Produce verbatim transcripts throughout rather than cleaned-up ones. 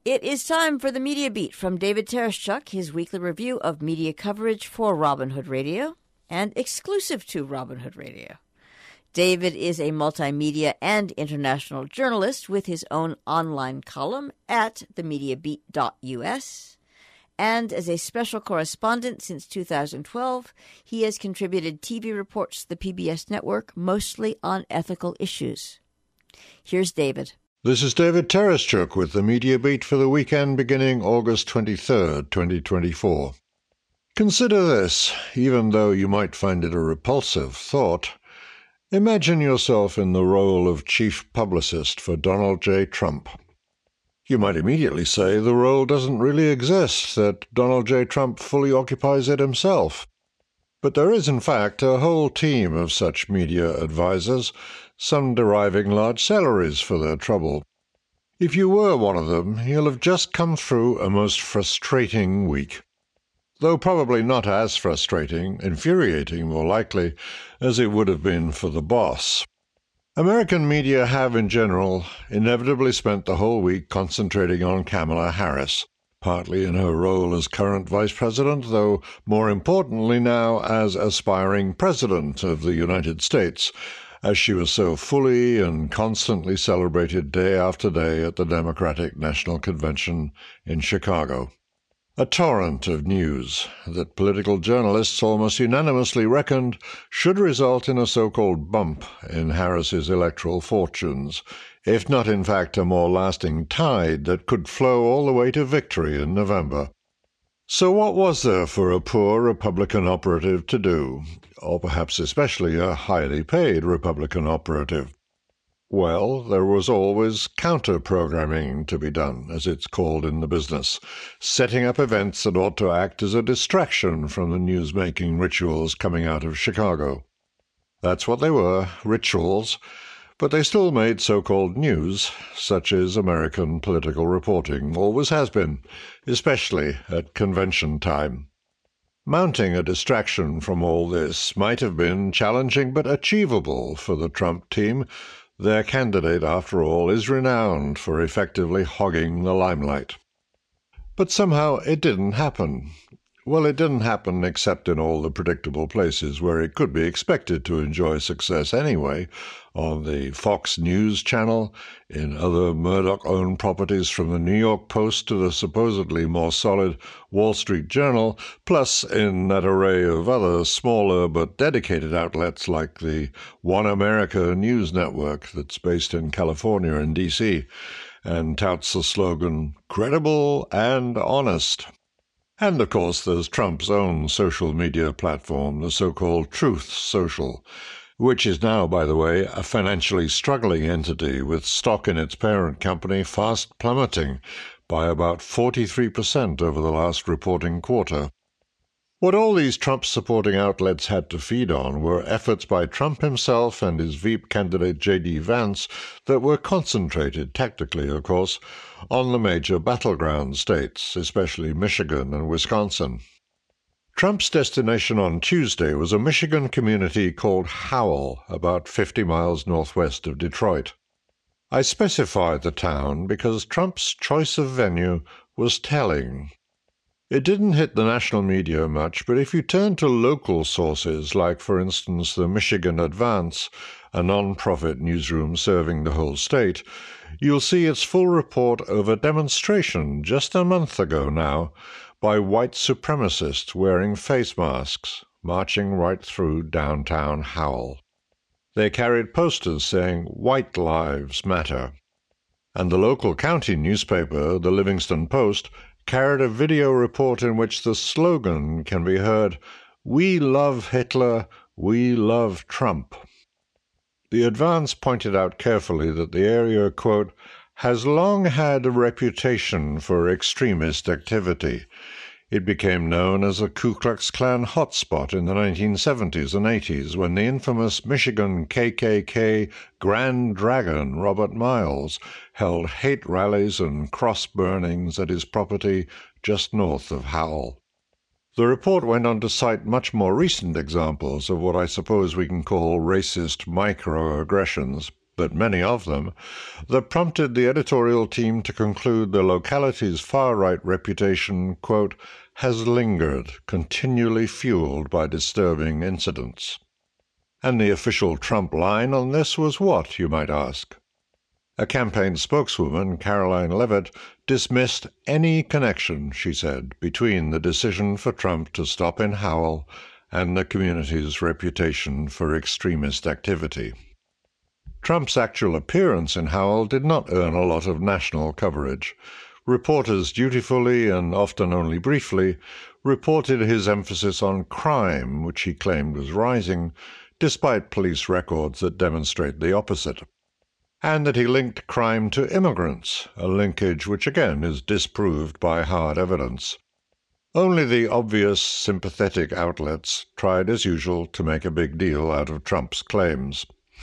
It is time for the Media Beat from David Tereshchuk, his weekly review of media coverage for Robin Hood Radio and exclusive to Robin Hood Radio. David is a multimedia and international journalist with his own online column at the media beat dot u s. And as a special correspondent since two thousand twelve, he has contributed T V reports to the P B S network, mostly on ethical issues. Here's David. This is David Tereshchuk with the Media Beat for the weekend beginning August twenty-third, twenty twenty-four. Consider this, even though you might find it a repulsive thought. Imagine yourself in the role of chief publicist for Donald J. Trump. You might immediately say the role doesn't really exist, that Donald J. Trump fully occupies it himself. But there is, in fact, a whole team of such media advisers, some deriving large salaries for their trouble. If you were one of them, you'll have just come through a most frustrating week. Though probably not as frustrating, infuriating more likely, as it would have been for the boss. American media have, in general, inevitably spent the whole week concentrating on Kamala Harris, partly in her role as current vice president, though more importantly now as aspiring president of the United States, as she was so fully and constantly celebrated day after day at the Democratic National Convention in Chicago. A torrent of news that political journalists almost unanimously reckoned should result in a so-called bump in Harris's electoral fortunes, if not in fact a more lasting tide that could flow all the way to victory in November. So what was there for a poor Republican operative to do, or perhaps especially a highly paid Republican operative? Well, there was always counter-programming to be done, as it's called in the business, setting up events that ought to act as a distraction from the news-making rituals coming out of Chicago. That's what they were, rituals, but they still made so-called news, such as American political reporting always has been, especially at convention time. Mounting a distraction from all this might have been challenging but achievable for the Trump team. Their candidate, after all, is renowned for effectively hogging the limelight. But somehow it didn't happen. Well, it didn't happen except in all the predictable places where it could be expected to enjoy success anyway, on the Fox News channel, in other Murdoch-owned properties from the New York Post to the supposedly more solid Wall Street Journal, plus in that array of other smaller but dedicated outlets like the One America News Network that's based in California and D C and touts the slogan, "Credible and Honest." And, of course, there's Trump's own social media platform, the so-called Truth Social, which is now, by the way, a financially struggling entity with stock in its parent company fast plummeting by about forty-three percent over the last reporting quarter. What all these Trump-supporting outlets had to feed on were efforts by Trump himself and his Veep candidate J D Vance that were concentrated, tactically of course, on the major battleground states, especially Michigan and Wisconsin. Trump's destination on Tuesday was a Michigan community called Howell, about fifty miles northwest of Detroit. I specified the town because Trump's choice of venue was telling. It didn't hit the national media much, but if you turn to local sources, like, for instance, the Michigan Advance, a non-profit newsroom serving the whole state, you'll see its full report of a demonstration just a month ago now by white supremacists wearing face masks, marching right through downtown Howell. They carried posters saying, "White Lives Matter." And the local county newspaper, the Livingston Post, carried a video report in which the slogan can be heard, "We love Hitler, we love Trump." The Advance pointed out carefully that the area, quote, has long had a reputation for extremist activity. It became known as a Ku Klux Klan hotspot in the nineteen seventies and eighties when the infamous Michigan K K K Grand Dragon, Robert Miles, held hate rallies and cross-burnings at his property just north of Howell. The report went on to cite much more recent examples of what I suppose we can call racist microaggressions, but many of them, that prompted the editorial team to conclude the locality's far-right reputation, quote, has lingered, continually fueled by disturbing incidents. And the official Trump line on this was what, you might ask? A campaign spokeswoman, Caroline Levitt, dismissed any connection, she said, between the decision for Trump to stop in Howell and the community's reputation for extremist activity. Trump's actual appearance in Howell did not earn a lot of national coverage. Reporters dutifully, and often only briefly, reported his emphasis on crime, which he claimed was rising, despite police records that demonstrate the opposite, and that he linked crime to immigrants, a linkage which again is disproved by hard evidence. Only the obvious, sympathetic outlets tried as usual to make a big deal out of Trump's claims.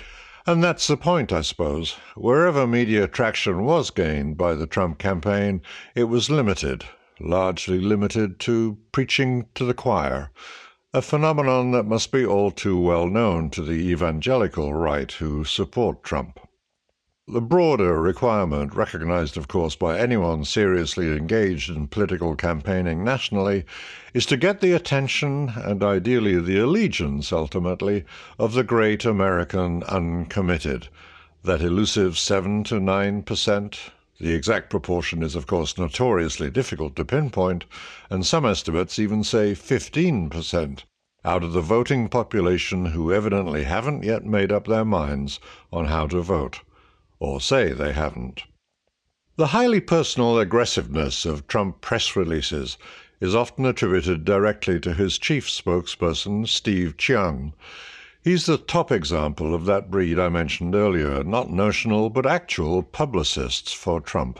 And that's the point, I suppose. Wherever media traction was gained by the Trump campaign, it was limited, largely limited to preaching to the choir, a phenomenon that must be all too well known to the evangelical right who support Trump. The broader requirement, recognized of course by anyone seriously engaged in political campaigning nationally, is to get the attention, and ideally the allegiance ultimately, of the great American uncommitted, that elusive seven to nine percent. The exact proportion is of course notoriously difficult to pinpoint, and some estimates even say fifteen percent, out of the voting population who evidently haven't yet made up their minds on how to vote. Or say they haven't. The highly personal aggressiveness of Trump press releases is often attributed directly to his chief spokesperson, Steve Chiang. He's the top example of that breed I mentioned earlier, not notional but actual publicists for Trump.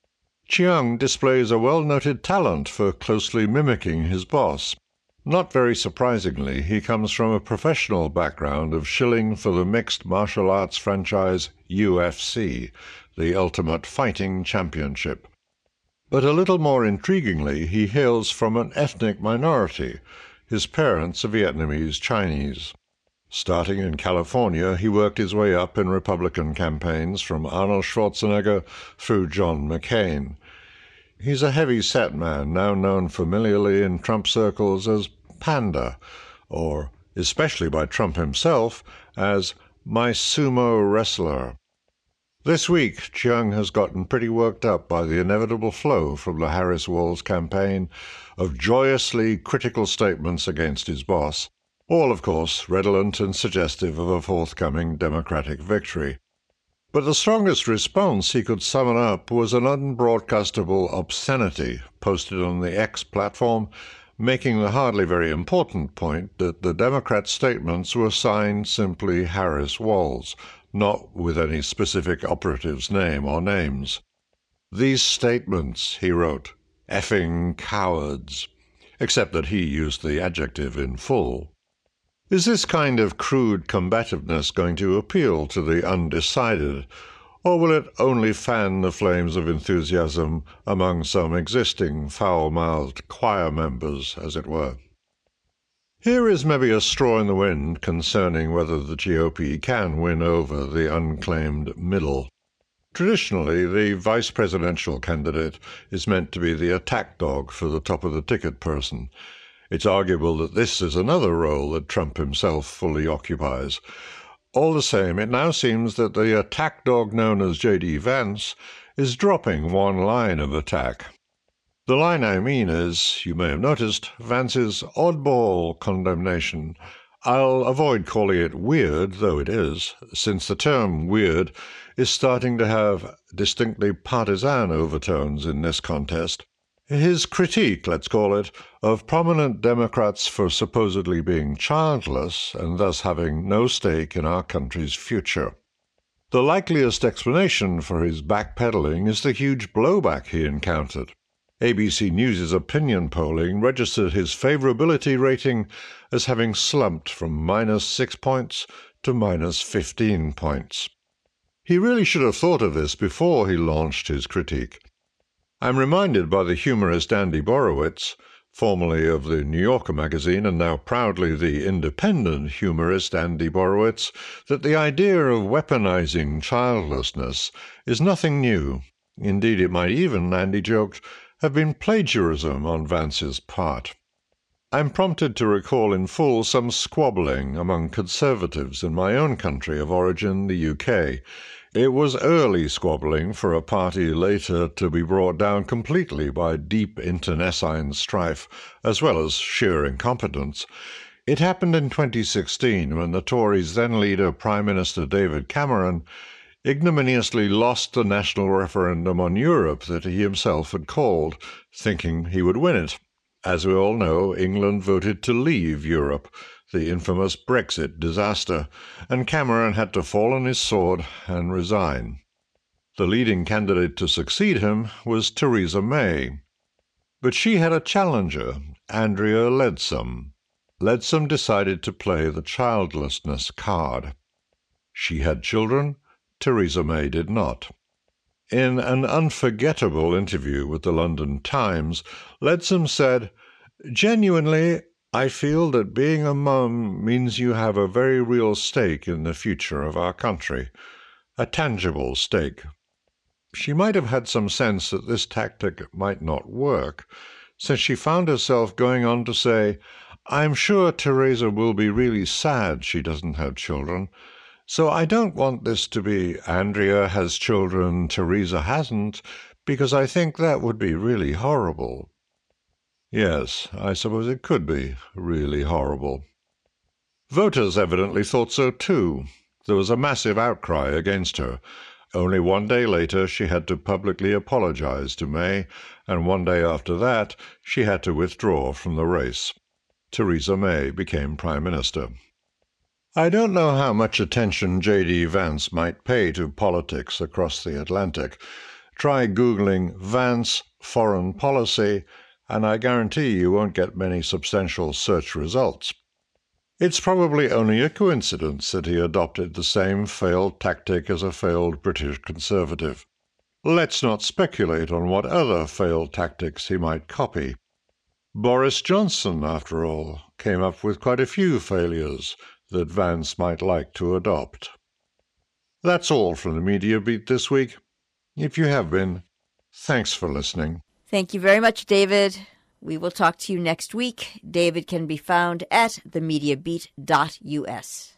Chiang displays a well-noted talent for closely mimicking his boss. Not very surprisingly, he comes from a professional background of shilling for the mixed martial arts franchise U F C, the Ultimate Fighting Championship. But a little more intriguingly, he hails from an ethnic minority. His parents are Vietnamese Chinese. Starting in California, he worked his way up in Republican campaigns from Arnold Schwarzenegger through John McCain. He's a heavy-set man, now known familiarly in Trump circles as Panda, or, especially by Trump himself, as my sumo wrestler. This week, Chiang has gotten pretty worked up by the inevitable flow from the Harris-Walz campaign of joyously critical statements against his boss, all, of course, redolent and suggestive of a forthcoming Democratic victory. But the strongest response he could summon up was an unbroadcastable obscenity posted on the X platform, making the hardly very important point that the Democrat statements were signed simply Harris-Walz, not with any specific operative's name or names. These statements, he wrote, effing cowards, except that he used the adjective in full. Is this kind of crude combativeness going to appeal to the undecided, or will it only fan the flames of enthusiasm among some existing foul-mouthed choir members, as it were? Here is maybe a straw in the wind concerning whether the G O P can win over the unclaimed middle. Traditionally, the vice presidential candidate is meant to be the attack dog for the top-of-the-ticket person. It's arguable that this is another role that Trump himself fully occupies. All the same, it now seems that the attack dog known as J D Vance is dropping one line of attack. The line I mean is, you may have noticed, Vance's oddball condemnation. I'll avoid calling it weird, though it is, since the term weird is starting to have distinctly partisan overtones in this contest. His critique, let's call it, of prominent Democrats for supposedly being childless and thus having no stake in our country's future. The likeliest explanation for his backpedaling is the huge blowback he encountered. A B C News' opinion polling registered his favorability rating as having slumped from minus six points to minus fifteen points. He really should have thought of this before he launched his critique. I'm reminded by the humorist Andy Borowitz, formerly of the New Yorker magazine and now proudly the Independent humorist Andy Borowitz, that the idea of weaponizing childlessness is nothing new. Indeed, it might even, Andy joked, have been plagiarism on Vance's part. I'm prompted to recall in full some squabbling among conservatives in my own country of origin, the U K. It was early squabbling for a party later to be brought down completely by deep internecine strife, as well as sheer incompetence. It happened in twenty sixteen when the Tories' then-leader Prime Minister David Cameron ignominiously lost the national referendum on Europe that he himself had called, thinking he would win it. As we all know, England voted to leave Europe, the infamous Brexit disaster, and Cameron had to fall on his sword and resign. The leading candidate to succeed him was Theresa May. But she had a challenger, Andrea Leadsom. Leadsom decided to play the childlessness card. She had children, Theresa May did not. In an unforgettable interview with the London Times, Leadsom said, "Genuinely, I feel that being a mum means you have a very real stake in the future of our country, a tangible stake." She might have had some sense that this tactic might not work, since she found herself going on to say, "I'm sure Theresa will be really sad she doesn't have children. So I don't want this to be Andrea has children, Theresa hasn't, because I think that would be really horrible." Yes, I suppose it could be really horrible. Voters evidently thought so too. There was a massive outcry against her. Only one day later she had to publicly apologize to May, and one day after that she had to withdraw from the race. Theresa May became Prime Minister. I don't know how much attention J D Vance might pay to politics across the Atlantic. Try Googling Vance foreign policy, and I guarantee you won't get many substantial search results. It's probably only a coincidence that he adopted the same failed tactic as a failed British Conservative. Let's not speculate on what other failed tactics he might copy. Boris Johnson, after all, came up with quite a few failures that Vance might like to adopt. That's all from the Media Beat this week. If you have been, thanks for listening. Thank you very much, David. We will talk to you next week. David can be found at the media beat dot U S.